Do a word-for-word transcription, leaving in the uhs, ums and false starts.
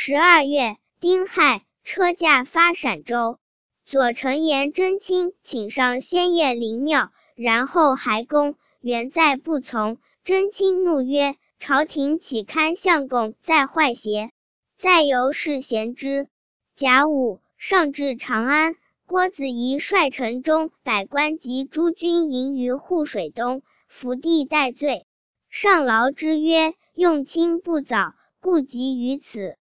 十二月，丁亥，车驾发陕州。左丞言真卿请上先邺陵庙，然后还宫，原在不从。真卿怒曰：朝廷岂堪相公再坏邪？再由是贤之。甲午，上至长安，郭子仪率城中百官及诸军营于护水东，伏地待罪。上劳之曰：用卿不早，故急于此。